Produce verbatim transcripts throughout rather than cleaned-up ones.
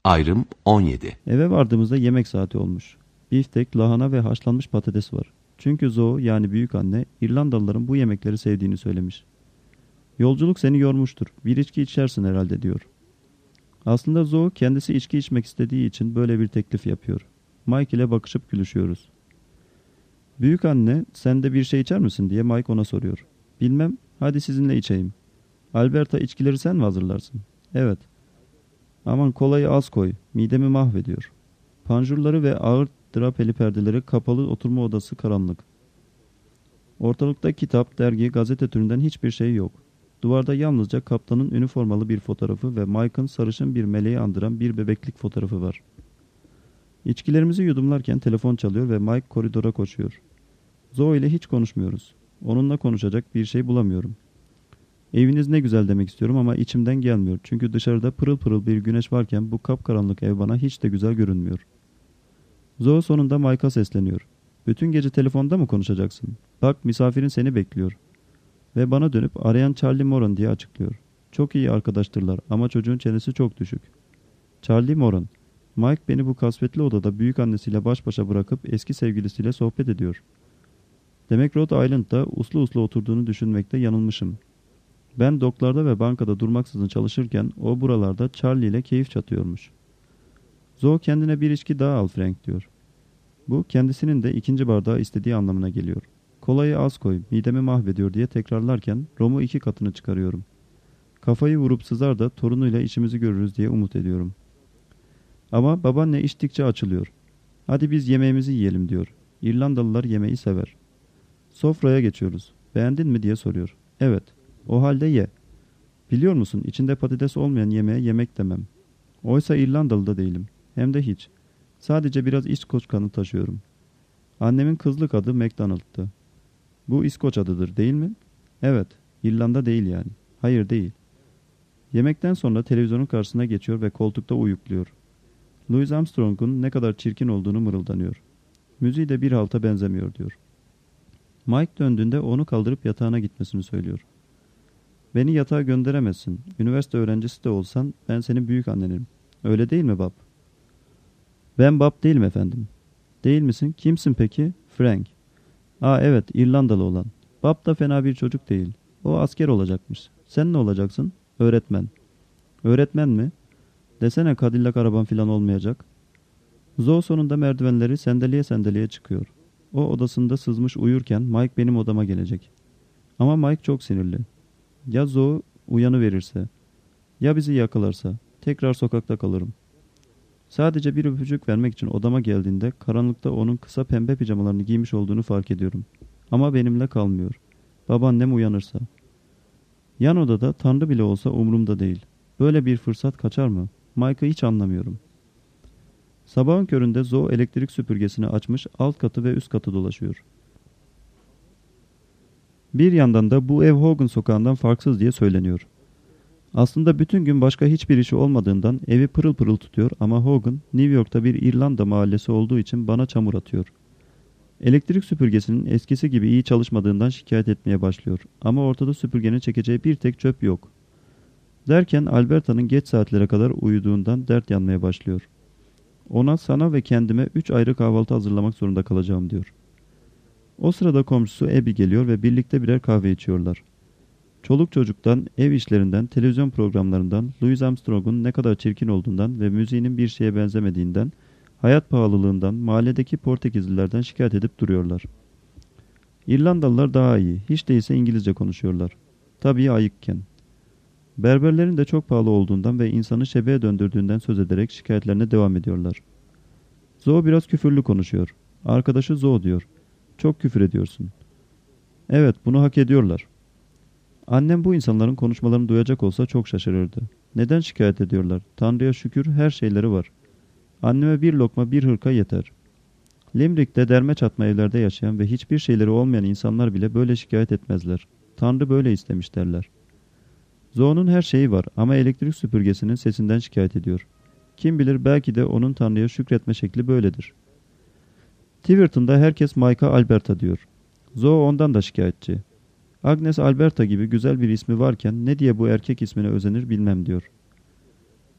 Ayrım on yedi. Eve vardığımızda yemek saati olmuş. Biftek, lahana ve haşlanmış patates var. Çünkü Zoe yani büyük anne İrlandalıların bu yemekleri sevdiğini söylemiş. Yolculuk seni yormuştur. Bir içki içersin herhalde diyor. Aslında Zoe kendisi içki içmek istediği için böyle bir teklif yapıyor. Mike ile bakışıp gülüşüyoruz. Büyük anne sen de bir şey içer misin diye Mike ona soruyor. Bilmem, hadi sizinle içeyim. Alberta içkileri sen mi hazırlarsın? Evet. Aman kolayı az koy, midemi mahvediyor. Panjurları ve ağır drapeli perdeleri kapalı oturma odası karanlık. Ortalıkta kitap, dergi, gazete türünden hiçbir şey yok. Duvarda yalnızca kaptanın üniformalı bir fotoğrafı ve Mike'ın sarışın bir meleği andıran bir bebeklik fotoğrafı var. İçkilerimizi yudumlarken telefon çalıyor ve Mike koridora koşuyor. Zoe ile hiç konuşmuyoruz. Onunla konuşacak bir şey bulamıyorum. Eviniz ne güzel demek istiyorum ama içimden gelmiyor. Çünkü dışarıda pırıl pırıl bir güneş varken bu kapkaranlık ev bana hiç de güzel görünmüyor. Zoe sonunda Mike'a sesleniyor. Bütün gece telefonda mı konuşacaksın? Bak misafirin seni bekliyor. Ve bana dönüp arayan Charlie Moran diye açıklıyor. Çok iyi arkadaştırlar ama çocuğun çenesi çok düşük. Charlie Moran. Mike beni bu kasvetli odada büyük annesiyle baş başa bırakıp eski sevgilisiyle sohbet ediyor. Demek Rhode Island'da uslu uslu oturduğunu düşünmekte yanılmışım. Ben doklarda ve bankada durmaksızın çalışırken o buralarda Charlie ile keyif çatıyormuş. Zoe kendine bir içki daha al Frank diyor. Bu kendisinin de ikinci bardağı istediği anlamına geliyor. Kolayı az koy, midemi mahvediyor diye tekrarlarken romu iki katını çıkarıyorum. Kafayı vurup sızar da torunuyla işimizi görürüz diye umut ediyorum. Ama babaanne içtikçe açılıyor. Hadi biz yemeğimizi yiyelim diyor. İrlandalılar yemeği sever. Sofraya geçiyoruz. Beğendin mi diye soruyor. Evet. O halde ye. Biliyor musun içinde patates olmayan yemeğe yemek demem. Oysa İrlandalı da değilim. Hem de hiç. Sadece biraz İskoç kanı taşıyorum. Annemin kızlık adı MacDonald'tı. Bu İskoç adıdır değil mi? Evet. İrlanda değil yani. Hayır değil. Yemekten sonra televizyonun karşısına geçiyor ve koltukta uyukluyor. Louis Armstrong'un ne kadar çirkin olduğunu mırıldanıyor. Müziği de bir halta benzemiyor diyor. Mike döndüğünde onu kaldırıp yatağına gitmesini söylüyor. Beni yatağa gönderemezsin. Üniversite öğrencisi de olsan ben senin büyük annenim. Öyle değil mi Bob? Ben Bob değilim efendim. Değil misin? Kimsin peki? Frank. Aa evet, İrlandalı olan. Bob da fena bir çocuk değil. O asker olacakmış. Sen ne olacaksın? Öğretmen. Öğretmen mi? Desene Cadillac araban filan olmayacak. Zoe sonunda merdivenleri sendeliye sendeliye çıkıyor. O odasında sızmış uyurken Mike benim odama gelecek. Ama Mike çok sinirli. Ya Zoe uyanıverirse? Ya bizi yakalarsa? Tekrar sokakta kalırım. Sadece bir öpücük vermek için odama geldiğinde karanlıkta onun kısa pembe pijamalarını giymiş olduğunu fark ediyorum. Ama benimle kalmıyor. Babaannem uyanırsa. Yan odada Tanrı bile olsa umurumda değil. Böyle bir fırsat kaçar mı? Mike'ı hiç anlamıyorum. Sabahın köründe Zoe elektrik süpürgesini açmış alt katı ve üst katı dolaşıyor. Bir yandan da bu ev Hogan sokağından farksız diye söyleniyor. Aslında bütün gün başka hiçbir işi olmadığından evi pırıl pırıl tutuyor ama Hogan New York'ta bir İrlanda mahallesi olduğu için bana çamur atıyor. Elektrik süpürgesinin eskisi gibi iyi çalışmadığından şikayet etmeye başlıyor ama ortada süpürgenin çekeceği bir tek çöp yok. Derken Alberta'nın geç saatlere kadar uyuduğundan dert yanmaya başlıyor. Ona, sana ve kendime üç ayrı kahvaltı hazırlamak zorunda kalacağım diyor. O sırada komşusu Abby geliyor ve birlikte birer kahve içiyorlar. Çoluk çocuktan, ev işlerinden, televizyon programlarından, Louis Armstrong'un ne kadar çirkin olduğundan ve müziğinin bir şeye benzemediğinden, hayat pahalılığından, mahalledeki Portekizlilerden şikayet edip duruyorlar. İrlandalılar daha iyi, hiç değilse İngilizce konuşuyorlar. Tabii ayıkken. Berberlerin de çok pahalı olduğundan ve insanı şebeğe döndürdüğünden söz ederek şikayetlerine devam ediyorlar. Zoe biraz küfürlü konuşuyor. Arkadaşı Zoe diyor. Çok küfür ediyorsun. Evet, bunu hak ediyorlar. Annem bu insanların konuşmalarını duyacak olsa çok şaşırırdı. Neden şikayet ediyorlar? Tanrı'ya şükür her şeyleri var. Anneme bir lokma bir hırka yeter. Limerick'te derme çatma evlerde yaşayan ve hiçbir şeyleri olmayan insanlar bile böyle şikayet etmezler. Tanrı böyle istemiş derler. Zoe'nun her şeyi var ama elektrik süpürgesinin sesinden şikayet ediyor. Kim bilir belki de onun Tanrı'ya şükretme şekli böyledir. Tiverton'da herkes Mike'a Alberta diyor. Zoe ondan da şikayetçi. Agnes Alberta gibi güzel bir ismi varken ne diye bu erkek ismine özenir bilmem diyor.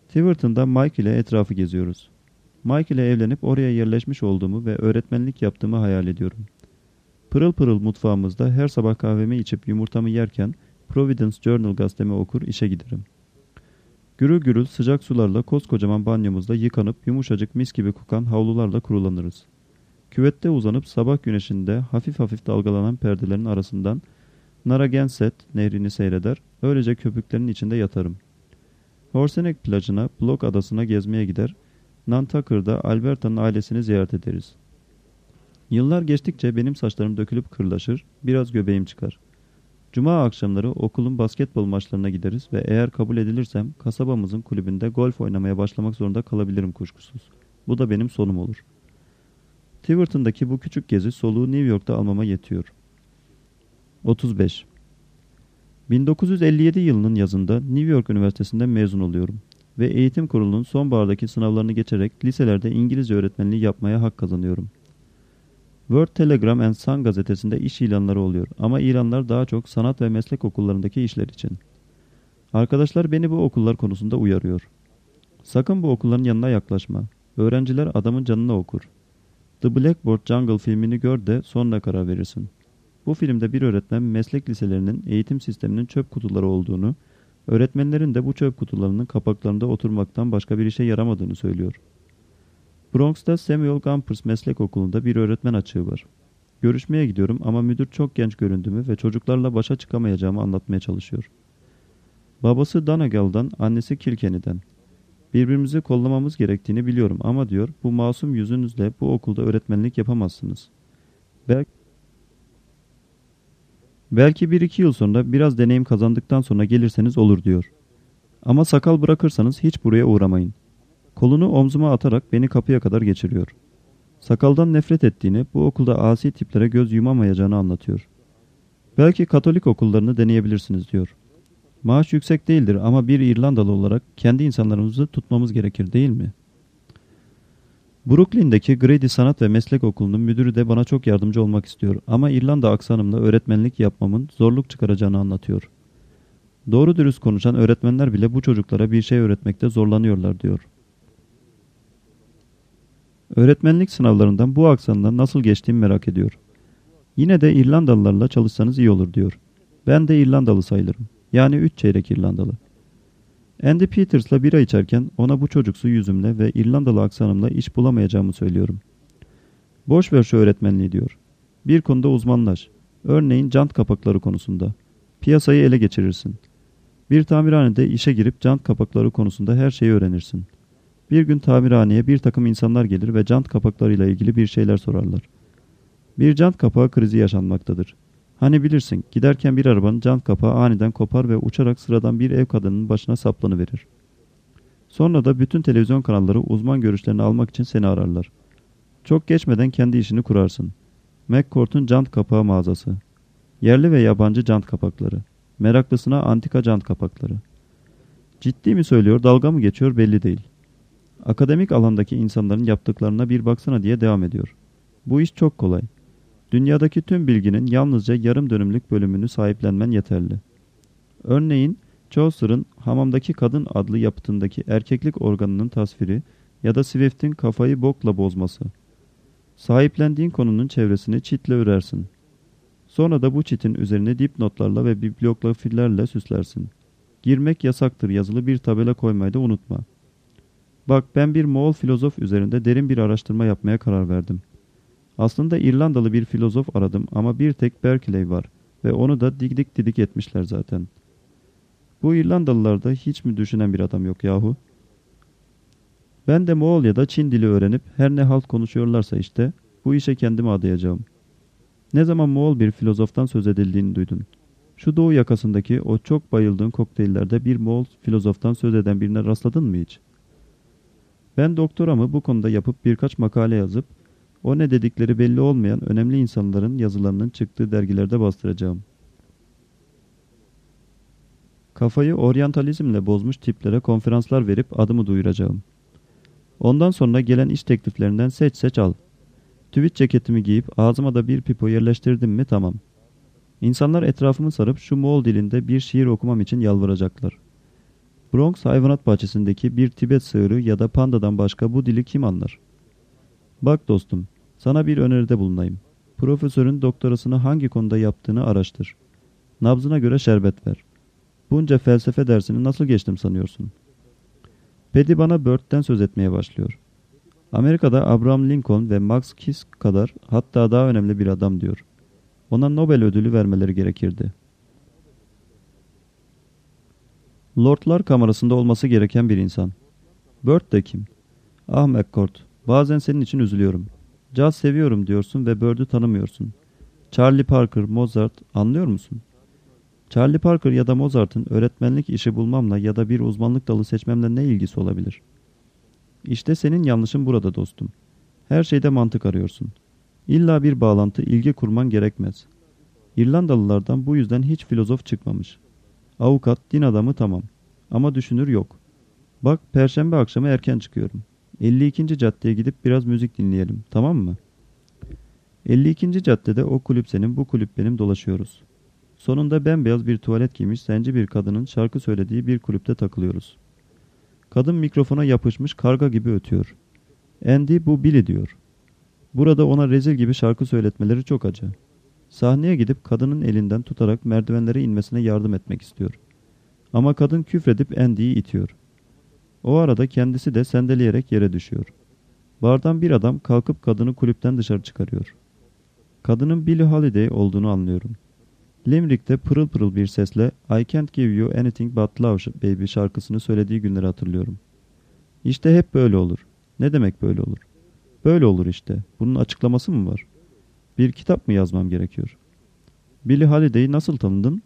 Tiverton'da Mike ile etrafı geziyoruz. Mike ile evlenip oraya yerleşmiş olduğumu ve öğretmenlik yaptığımı hayal ediyorum. Pırıl pırıl mutfağımızda her sabah kahvemi içip yumurtamı yerken Providence Journal gazetemi okur işe giderim. Gürül gürül sıcak sularla koskocaman banyomuzda yıkanıp yumuşacık mis gibi kokan havlularla kurulanırız. Küvette uzanıp sabah güneşinde hafif hafif dalgalanan perdelerin arasından Narragansett nehrini seyreder, öylece köpüklerin içinde yatarım. Horseneck plajına, Block adasına gezmeye gider, Nantucker'da Alberta'nın ailesini ziyaret ederiz. Yıllar geçtikçe benim saçlarım dökülüp kırlaşır, biraz göbeğim çıkar. Cuma akşamları okulun basketbol maçlarına gideriz ve eğer kabul edilirsem kasabamızın kulübünde golf oynamaya başlamak zorunda kalabilirim kuşkusuz. Bu da benim sonum olur. Tiverton'daki bu küçük gezi soluğu New York'ta almama yetiyor. otuz beş. bin dokuz yüz elli yedi yılının yazında New York Üniversitesi'nden mezun oluyorum ve eğitim kurulunun sonbahardaki sınavlarını geçerek liselerde İngilizce öğretmenliği yapmaya hak kazanıyorum. World Telegram and Sun gazetesinde iş ilanları oluyor ama ilanlar daha çok sanat ve meslek okullarındaki işler için. Arkadaşlar beni bu okullar konusunda uyarıyor. Sakın bu okulların yanına yaklaşma. Öğrenciler adamın canına okur. The Blackboard Jungle filmini gör de sonra karar verirsin. Bu filmde bir öğretmen meslek liselerinin eğitim sisteminin çöp kutuları olduğunu, öğretmenlerin de bu çöp kutularının kapaklarında oturmaktan başka bir işe yaramadığını söylüyor. Bronx'ta Samuel Gompers Meslek Okulu'nda bir öğretmen açığı var. Görüşmeye gidiyorum ama müdür çok genç göründüğümü ve çocuklarla başa çıkamayacağımı anlatmaya çalışıyor. Babası Donegal'dan, annesi Kilkenny'den. Birbirimizi kollamamız gerektiğini biliyorum ama diyor, bu masum yüzünüzle bu okulda öğretmenlik yapamazsınız. Belki, belki bir iki yıl sonra biraz deneyim kazandıktan sonra gelirseniz olur diyor. Ama sakal bırakırsanız hiç buraya uğramayın. Kolunu omzuma atarak beni kapıya kadar geçiriyor. Sakaldan nefret ettiğini, bu okulda asi tiplere göz yumamayacağını anlatıyor. Belki Katolik okullarını deneyebilirsiniz diyor. Maaş yüksek değildir ama bir İrlandalı olarak kendi insanlarımızı tutmamız gerekir değil mi? Brooklyn'deki Grady Sanat ve Meslek Okulu'nun müdürü de bana çok yardımcı olmak istiyor ama İrlanda aksanımla öğretmenlik yapmamın zorluk çıkaracağını anlatıyor. Doğru dürüst konuşan öğretmenler bile bu çocuklara bir şey öğretmekte zorlanıyorlar diyor. Öğretmenlik sınavlarından bu aksanla nasıl geçtiğimi merak ediyor. Yine de İrlandalılarla çalışsanız iyi olur diyor. Ben de İrlandalı sayılırım. Yani üç çeyrek İrlandalı. Andy Peters'la bira içerken ona bu çocuksu yüzümle ve İrlandalı aksanımla iş bulamayacağımı söylüyorum. Boş ver şu öğretmenliği diyor. Bir konuda uzmanlaş. Örneğin jant kapakları konusunda. Piyasayı ele geçirirsin. Bir tamirhanede işe girip jant kapakları konusunda her şeyi öğrenirsin. Bir gün tamirhaneye bir takım insanlar gelir ve jant kapaklarıyla ilgili bir şeyler sorarlar. Bir jant kapağı krizi yaşanmaktadır. Hani bilirsin, giderken bir arabanın jant kapağı aniden kopar ve uçarak sıradan bir ev kadının başına saplanıverir. Sonra da bütün televizyon kanalları uzman görüşlerini almak için seni ararlar. Çok geçmeden kendi işini kurarsın. McCourt'un jant kapağı mağazası. Yerli ve yabancı jant kapakları. Meraklısına antika jant kapakları. Ciddi mi söylüyor, dalga mı geçiyor belli değil. Akademik alandaki insanların yaptıklarına bir baksana diye devam ediyor. Bu iş çok kolay. Dünyadaki tüm bilginin yalnızca yarım dönümlük bölümünü sahiplenmen yeterli. Örneğin Chaucer'ın Hamamdaki Kadın adlı yapıtındaki erkeklik organının tasviri ya da Swift'in Kafayı Bokla Bozması. Sahiplendiğin konunun çevresini çitle örersin. Sonra da bu çitin üzerine dipnotlarla ve bibliografilerle süslersin. Girmek yasaktır yazılı bir tabela koymayı da unutma. Bak ben bir Moğol filozof üzerinde derin bir araştırma yapmaya karar verdim. Aslında İrlandalı bir filozof aradım ama bir tek Berkeley var ve onu da didik didik etmişler zaten. Bu İrlandalılarda hiç mi düşünen bir adam yok yahu? Ben de Moğol ya da Çin dili öğrenip her ne halt konuşuyorlarsa işte bu işe kendimi adayacağım. Ne zaman Moğol bir filozoftan söz edildiğini duydun? Şu doğu yakasındaki o çok bayıldığın kokteyllerde bir Moğol filozoftan söz eden birine rastladın mı hiç? Ben doktoramı bu konuda yapıp birkaç makale yazıp o ne dedikleri belli olmayan önemli insanların yazılarının çıktığı dergilerde bastıracağım. Kafayı oryantalizmle bozmuş tiplere konferanslar verip adımı duyuracağım. Ondan sonra gelen iş tekliflerinden seç seç al. Tweed ceketimi giyip ağzıma da bir pipo yerleştirdim mi tamam. İnsanlar etrafımı sarıp şu Moğol dilinde bir şiir okumam için yalvaracaklar. Bronx hayvanat bahçesindeki bir Tibet sığırı ya da pandadan başka bu dili kim anlar? Bak dostum, sana bir öneride bulunayım. Profesörün doktorasını hangi konuda yaptığını araştır. Nabzına göre şerbet ver. Bunca felsefe dersini nasıl geçtim sanıyorsun? Paddy bana Bird'den söz etmeye başlıyor. Amerika'da Abraham Lincoln ve Max Kisk kadar, hatta daha önemli bir adam diyor. Ona Nobel ödülü vermeleri gerekirdi. Lordlar Kamerası'nda olması gereken bir insan. Bird de kim? Ah McCord, bazen senin için üzülüyorum. Caz seviyorum diyorsun ve Bird'ü tanımıyorsun. Charlie Parker, Mozart, anlıyor musun? Charlie Parker ya da Mozart'ın öğretmenlik işi bulmamla ya da bir uzmanlık dalı seçmemle ne ilgisi olabilir? İşte senin yanlışın burada dostum. Her şeyde mantık arıyorsun. İlla bir bağlantı, ilgi kurman gerekmez. İrlandalılardan bu yüzden hiç filozof çıkmamış. Avukat, din adamı tamam. Ama düşünür yok. Bak, Perşembe akşamı erken çıkıyorum. elli ikinci caddeye gidip biraz müzik dinleyelim, tamam mı? elli ikinci caddede o kulüp senin, bu kulüp benim dolaşıyoruz. Sonunda bembeyaz bir tuvalet giymiş zenci bir kadının şarkı söylediği bir kulüpte takılıyoruz. Kadın mikrofona yapışmış karga gibi ötüyor. Andy bu Billy diyor. Burada ona rezil gibi şarkı söyletmeleri çok acı. Sahneye gidip kadının elinden tutarak merdivenlere inmesine yardım etmek istiyor. Ama kadın küfredip Andy'yi itiyor. O arada kendisi de sendeleyerek yere düşüyor. Bardan bir adam kalkıp kadını kulüpten dışarı çıkarıyor. Kadının Billie Holiday olduğunu anlıyorum. Limerick'te pırıl pırıl bir sesle I Can't Give You Anything But Love Baby şarkısını söylediği günleri hatırlıyorum. İşte hep böyle olur. Ne demek böyle olur? Böyle olur işte. Bunun açıklaması mı var? Bir kitap mı yazmam gerekiyor? Billie Holiday'i nasıl tanıdın?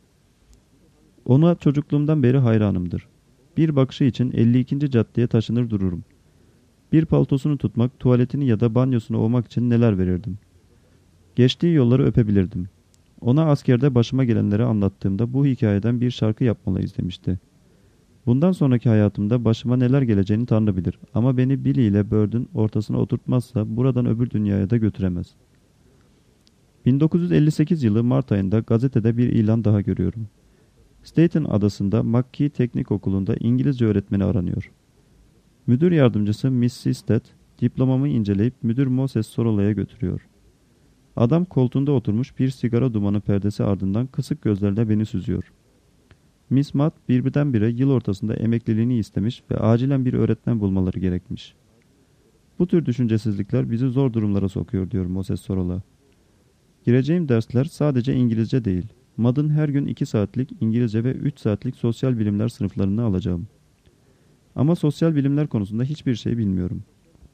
Ona çocukluğumdan beri hayranımdır. Bir bakışı için elli ikinci caddeye taşınır dururum. Bir paltosunu tutmak, tuvaletini ya da banyosunu ovmak için neler verirdim. Geçtiği yolları öpebilirdim. Ona askerde başıma gelenleri anlattığımda bu hikayeden bir şarkı yapmalıyız demişti. Bundan sonraki hayatımda başıma neler geleceğini Tanrı bilir ama beni Billy ile Bird'ün ortasına oturtmazsa buradan öbür dünyaya da götüremez. bin dokuz yüz elli sekiz yılı Mart ayında gazetede bir ilan daha görüyorum. Staten adasında McKee Teknik Okulu'nda İngilizce öğretmeni aranıyor. Müdür yardımcısı Miss Sisted diplomamı inceleyip müdür Moses Sorola'ya götürüyor. Adam koltuğunda oturmuş bir sigara dumanı perdesi ardından kısık gözlerle beni süzüyor. Miss Matt birdenbire yıl ortasında emekliliğini istemiş ve acilen bir öğretmen bulmaları gerekmiş. Bu tür düşüncesizlikler bizi zor durumlara sokuyor diyor Moses Sorolla. Gireceğim dersler sadece İngilizce değil. Madd'ın her gün iki saatlik İngilizce ve üç saatlik sosyal bilimler sınıflarını alacağım. Ama sosyal bilimler konusunda hiçbir şey bilmiyorum.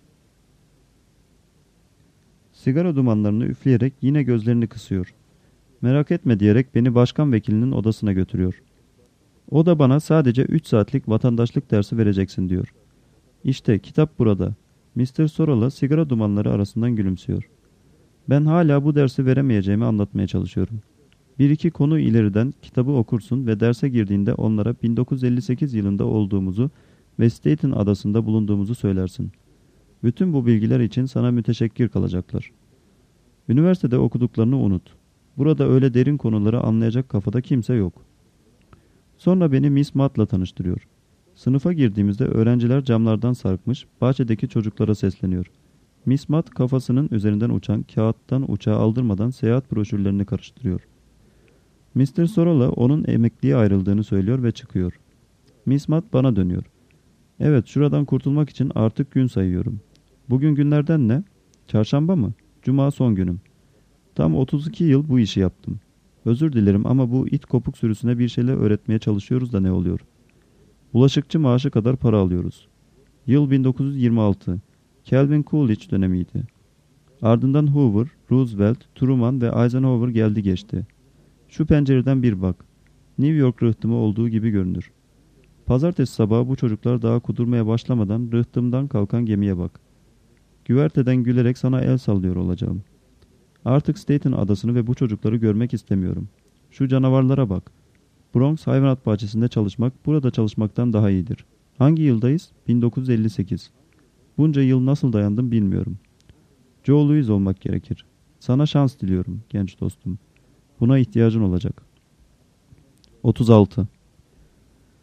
Sigara dumanlarını üfleyerek yine gözlerini kısıyor. Merak etme diyerek beni başkan vekilinin odasına götürüyor. O da bana sadece üç saatlik vatandaşlık dersi vereceksin diyor. İşte kitap burada. mister Sorolla sigara dumanları arasından gülümsüyor. Ben hala bu dersi veremeyeceğimi anlatmaya çalışıyorum. Bir iki konu ileriden kitabı okursun ve derse girdiğinde onlara bin dokuz yüz elli sekiz yılında olduğumuzu ve Staten adasında bulunduğumuzu söylersin. Bütün bu bilgiler için sana müteşekkir kalacaklar. Üniversitede okuduklarını unut. Burada öyle derin konuları anlayacak kafada kimse yok. Sonra beni Miss Matt'la tanıştırıyor. Sınıfa girdiğimizde öğrenciler camlardan sarkmış, bahçedeki çocuklara sesleniyor. Miss Matt kafasının üzerinden uçan kağıttan uçağa aldırmadan seyahat broşürlerini karıştırıyor. mister Sorolla onun emekliye ayrıldığını söylüyor ve çıkıyor. Miss Matt bana dönüyor. Evet, şuradan kurtulmak için artık gün sayıyorum. Bugün günlerden ne? Çarşamba mı? Cuma son günüm. Tam otuz iki yıl bu işi yaptım. Özür dilerim ama bu it kopuk sürüsüne bir şeyler öğretmeye çalışıyoruz da ne oluyor? Bulaşıkçı maaşı kadar para alıyoruz. Yıl bin dokuz yüz yirmi altı. Calvin Coolidge dönemiydi. Ardından Hoover, Roosevelt, Truman ve Eisenhower geldi geçti. Şu pencereden bir bak. New York rıhtımı olduğu gibi görünür. Pazartesi sabahı bu çocuklar daha kudurmaya başlamadan rıhtımdan kalkan gemiye bak. Güverteden gülerek sana el sallıyor olacağım. Artık Staten adasını ve bu çocukları görmek istemiyorum. Şu canavarlara bak. Bronx hayvanat bahçesinde çalışmak burada çalışmaktan daha iyidir. Hangi yıldayız? bin dokuz yüz elli sekiz. Bunca yıl nasıl dayandım bilmiyorum. Joe Louis olmak gerekir. Sana şans diliyorum genç dostum. Buna ihtiyacın olacak. otuz altı.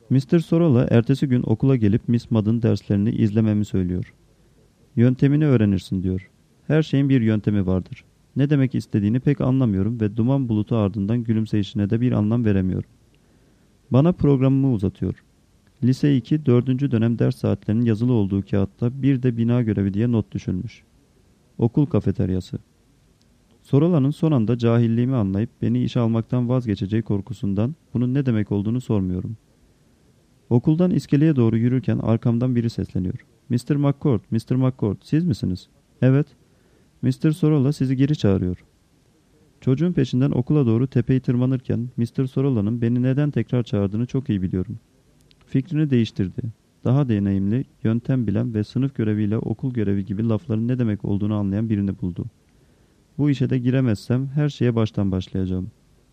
mister Sorolla ertesi gün okula gelip Miss Maud'un derslerini izlememi söylüyor. Yöntemini öğrenirsin diyor. Her şeyin bir yöntemi vardır. Ne demek istediğini pek anlamıyorum ve duman bulutu ardından gülümseyişine de bir anlam veremiyorum. Bana programımı uzatıyor. Lise iki dördüncü dönem ders saatlerinin yazılı olduğu kağıtta bir de bina görevi diye not düşülmüş. Okul kafeteryası. Sorola'nın son anda cahilliğimi anlayıp beni işe almaktan vazgeçeceği korkusundan bunun ne demek olduğunu sormuyorum. Okuldan iskeleye doğru yürürken arkamdan biri sesleniyor. mister McCord, mister McCord, siz misiniz? Evet. mister Sorolla sizi geri çağırıyor. Çocuğun peşinden okula doğru tepeyi tırmanırken mister Sorolla'nın beni neden tekrar çağırdığını çok iyi biliyorum. Fikrini değiştirdi. Daha deneyimli, yöntem bilen ve sınıf göreviyle okul görevi gibi lafların ne demek olduğunu anlayan birini buldu. Bu işe de giremezsem her şeye baştan başlayacağım.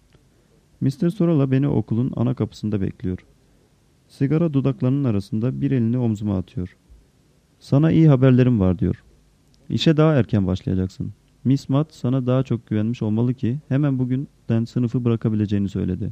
mister Sorolla beni okulun ana kapısında bekliyor. Sigara dudaklarının arasında bir elini omzuma atıyor. Sana iyi haberlerim var diyor. İşe daha erken başlayacaksın. Miss Maud sana daha çok güvenmiş olmalı ki hemen bugünden sınıfı bırakabileceğini söyledi.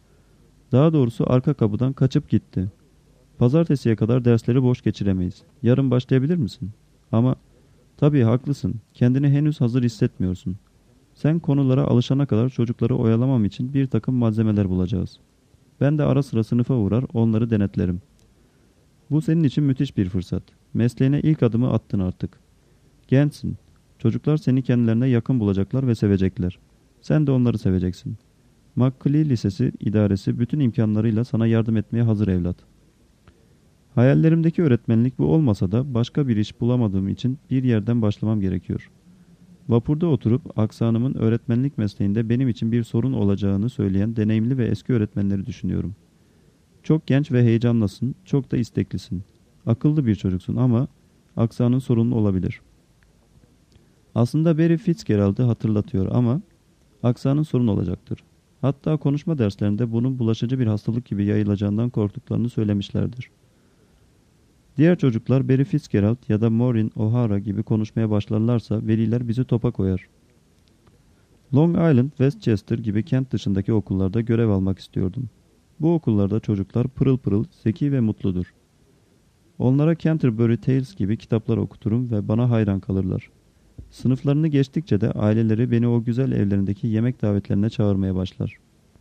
Daha doğrusu arka kapıdan kaçıp gitti. Pazartesiye kadar dersleri boş geçiremeyiz. Yarın başlayabilir misin? Ama tabii haklısın. Kendini henüz hazır hissetmiyorsun. Sen konulara alışana kadar çocukları oyalamam için bir takım malzemeler bulacağız. Ben de ara sıra sınıfa uğrar onları denetlerim. Bu senin için müthiş bir fırsat. Mesleğine ilk adımı attın artık. Gençsin. Çocuklar seni kendilerine yakın bulacaklar ve sevecekler. Sen de onları seveceksin. McClee Lisesi idaresi bütün imkanlarıyla sana yardım etmeye hazır evlat. Hayallerimdeki öğretmenlik bu olmasa da başka bir iş bulamadığım için bir yerden başlamam gerekiyor. Vapurda oturup aksanımın öğretmenlik mesleğinde benim için bir sorun olacağını söyleyen deneyimli ve eski öğretmenleri düşünüyorum. Çok genç ve heyecanlısın, çok da isteklisin. Akıllı bir çocuksun ama aksanın sorunlu olabilir. Aslında Barry Fitzgerald'ı hatırlatıyor ama aksanın sorun olacaktır. Hatta konuşma derslerinde bunun bulaşıcı bir hastalık gibi yayılacağından korktuklarını söylemişlerdir. Diğer çocuklar Barry Fitzgerald ya da Maureen O'Hara gibi konuşmaya başlarlarsa veliler bizi topa koyar. Long Island, Westchester gibi kent dışındaki okullarda görev almak istiyordum. Bu okullarda çocuklar pırıl pırıl, zeki ve mutludur. Onlara Canterbury Tales gibi kitaplar okuturum ve bana hayran kalırlar. Sınıflarını geçtikçe de aileleri beni o güzel evlerindeki yemek davetlerine çağırmaya başlar.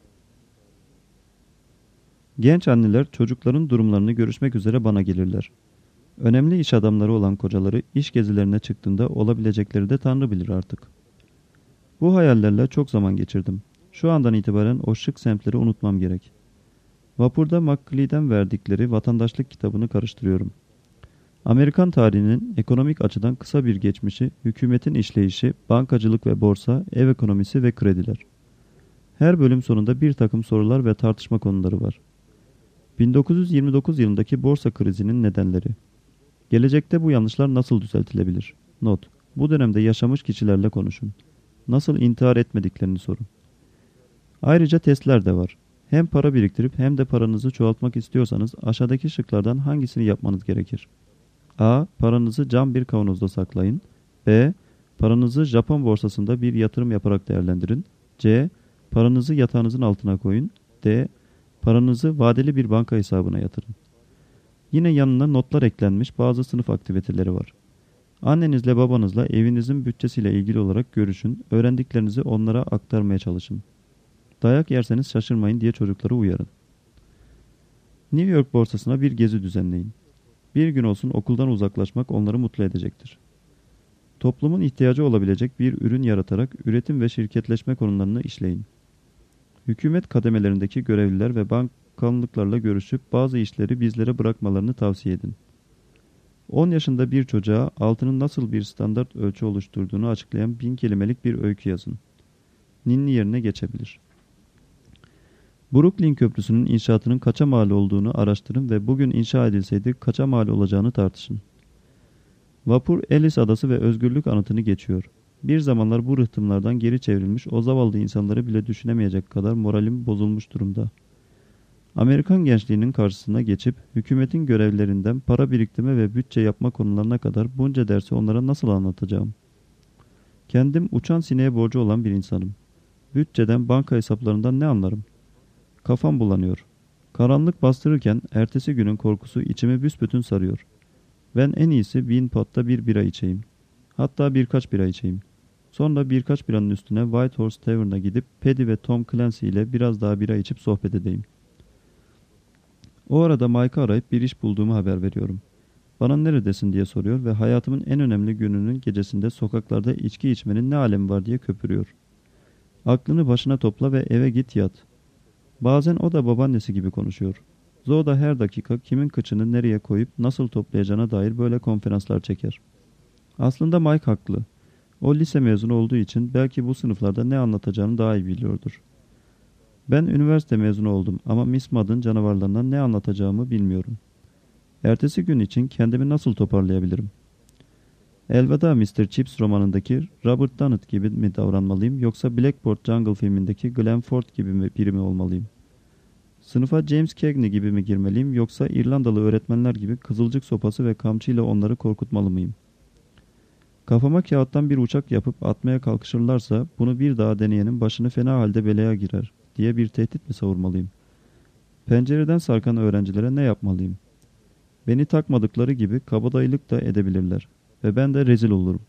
Genç anneler çocukların durumlarını görüşmek üzere bana gelirler. Önemli iş adamları olan kocaları iş gezilerine çıktığında olabilecekleri de Tanrı bilir artık. Bu hayallerle çok zaman geçirdim. Şu andan itibaren o şık semtleri unutmam gerek. Vapurda McClee'den verdikleri vatandaşlık kitabını karıştırıyorum. Amerikan tarihinin ekonomik açıdan kısa bir geçmişi, hükümetin işleyişi, bankacılık ve borsa, ev ekonomisi ve krediler. Her bölüm sonunda bir takım sorular ve tartışma konuları var. bin dokuz yüz yirmi dokuz yılındaki borsa krizinin nedenleri. Gelecekte bu yanlışlar nasıl düzeltilebilir? Not: bu dönemde yaşamış kişilerle konuşun. Nasıl intihar etmediklerini sorun. Ayrıca testler de var. Hem para biriktirip hem de paranızı çoğaltmak istiyorsanız aşağıdaki şıklardan hangisini yapmanız gerekir? A. Paranızı cam bir kavanozda saklayın. B. Paranızı Japon borsasında bir yatırım yaparak değerlendirin. C. Paranızı yatağınızın altına koyun. D. Paranızı vadeli bir banka hesabına yatırın. Yine yanına notlar eklenmiş bazı sınıf aktiviteleri var. Annenizle babanızla evinizin bütçesiyle ilgili olarak görüşün, öğrendiklerinizi onlara aktarmaya çalışın. Dayak yerseniz şaşırmayın diye çocukları uyarın. New York borsasına bir gezi düzenleyin. Bir gün olsun okuldan uzaklaşmak onları mutlu edecektir. Toplumun ihtiyacı olabilecek bir ürün yaratarak üretim ve şirketleşme konularını işleyin. Hükümet kademelerindeki görevliler ve bakanlıklarla görüşüp bazı işleri bizlere bırakmalarını tavsiye edin. on yaşında bir çocuğa altının nasıl bir standart ölçü oluşturduğunu açıklayan bin kelimelik bir öykü yazın. Ninni yerine geçebilir. Brooklyn Köprüsü'nün inşaatının kaça mal olduğunu araştırın ve bugün inşa edilseydi kaça mal olacağını tartışın. Vapur Ellis Adası ve Özgürlük Anıtı'nı geçiyor. Bir zamanlar bu rıhtımlardan geri çevrilmiş o zavallı insanları bile düşünemeyecek kadar moralim bozulmuş durumda. Amerikan gençliğinin karşısına geçip hükümetin görevlerinden para biriktirme ve bütçe yapma konularına kadar bunca dersi onlara nasıl anlatacağım? Kendim uçan sineğe borcu olan bir insanım. Bütçeden, banka hesaplarından ne anlarım? Kafam bulanıyor. Karanlık bastırırken ertesi günün korkusu içimi büsbütün sarıyor. Ben en iyisi Bean Pot'ta bir bira içeyim. Hatta birkaç bira içeyim. Sonra birkaç biranın üstüne White Horse Tavern'a gidip Paddy ve Tom Clancy ile biraz daha bira içip sohbet edeyim. O arada Mike'ı arayıp bir iş bulduğumu haber veriyorum. Bana neredesin diye soruyor ve hayatımın en önemli gününün gecesinde sokaklarda içki içmenin ne alemi var diye köpürüyor. Aklını başına topla ve eve git yat. Bazen o da babaannesi gibi konuşuyor. Zoe da her dakika kimin kıçını nereye koyup nasıl toplayacağına dair böyle konferanslar çeker. Aslında Mike haklı. O lise mezunu olduğu için belki bu sınıflarda ne anlatacağını daha iyi biliyordur. Ben üniversite mezunu oldum ama Miss Mudd'ın canavarlarından ne anlatacağımı bilmiyorum. Ertesi gün için kendimi nasıl toparlayabilirim? Elveda mister Chips romanındaki Robert Dunant gibi mi davranmalıyım yoksa Blackboard Jungle filmindeki Glenn Ford gibi mi biri mi olmalıyım? Sınıfa James Cagney gibi mi girmeliyim yoksa İrlandalı öğretmenler gibi kızılcık sopası ve kamçıyla onları korkutmalı mıyım? Kafama kağıttan bir uçak yapıp atmaya kalkışırlarsa bunu bir daha deneyenin başını fena halde belaya girer diye bir tehdit mi savurmalıyım? Pencereden sarkan öğrencilere ne yapmalıyım? Beni takmadıkları gibi kabadayılık da edebilirler ve ben de rezil olurum.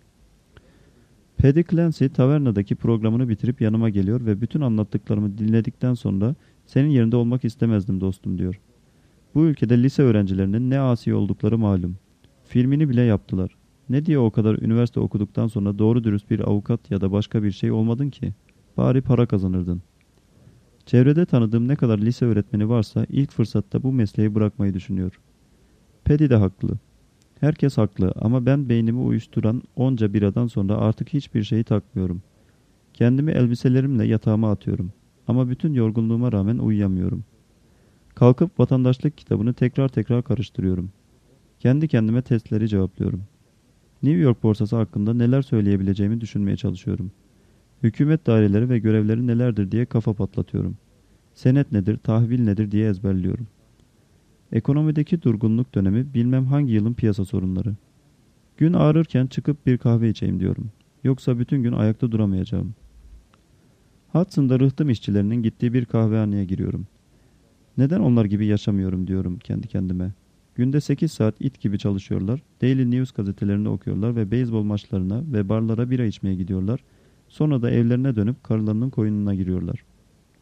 Paddy Clancy tavernadaki programını bitirip yanıma geliyor ve bütün anlattıklarımı dinledikten sonra senin yerinde olmak istemezdim dostum diyor. Bu ülkede lise öğrencilerinin ne asi oldukları malum. Filmini bile yaptılar. Ne diye o kadar üniversite okuduktan sonra doğru dürüst bir avukat ya da başka bir şey olmadın ki? Bari para kazanırdın. Çevrede tanıdığım ne kadar lise öğretmeni varsa ilk fırsatta bu mesleği bırakmayı düşünüyor. Paddy de haklı. Herkes haklı ama ben beynimi uyuşturan onca biradan sonra artık hiçbir şeyi takmıyorum. Kendimi elbiselerimle yatağıma atıyorum. Ama bütün yorgunluğuma rağmen uyuyamıyorum. Kalkıp vatandaşlık kitabını tekrar tekrar karıştırıyorum. Kendi kendime testleri cevaplıyorum. New York borsası hakkında neler söyleyebileceğimi düşünmeye çalışıyorum. Hükümet daireleri ve görevleri nelerdir diye kafa patlatıyorum. Senet nedir, tahvil nedir diye ezberliyorum. Ekonomideki durgunluk dönemi bilmem hangi yılın piyasa sorunları. Gün ağrırken çıkıp bir kahve içeyim diyorum. Yoksa bütün gün ayakta duramayacağım. Hudson'da rıhtım işçilerinin gittiği bir kahvehaneye giriyorum. Neden onlar gibi yaşamıyorum diyorum kendi kendime. Günde sekiz saat it gibi çalışıyorlar, Daily News gazetelerini okuyorlar ve beyzbol maçlarına ve barlara bira içmeye gidiyorlar. Sonra da evlerine dönüp karılarının koyununa giriyorlar.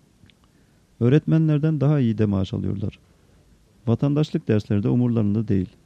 Öğretmenlerden daha iyi de maaş alıyorlar. Vatandaşlık dersleri de umurlarında değil.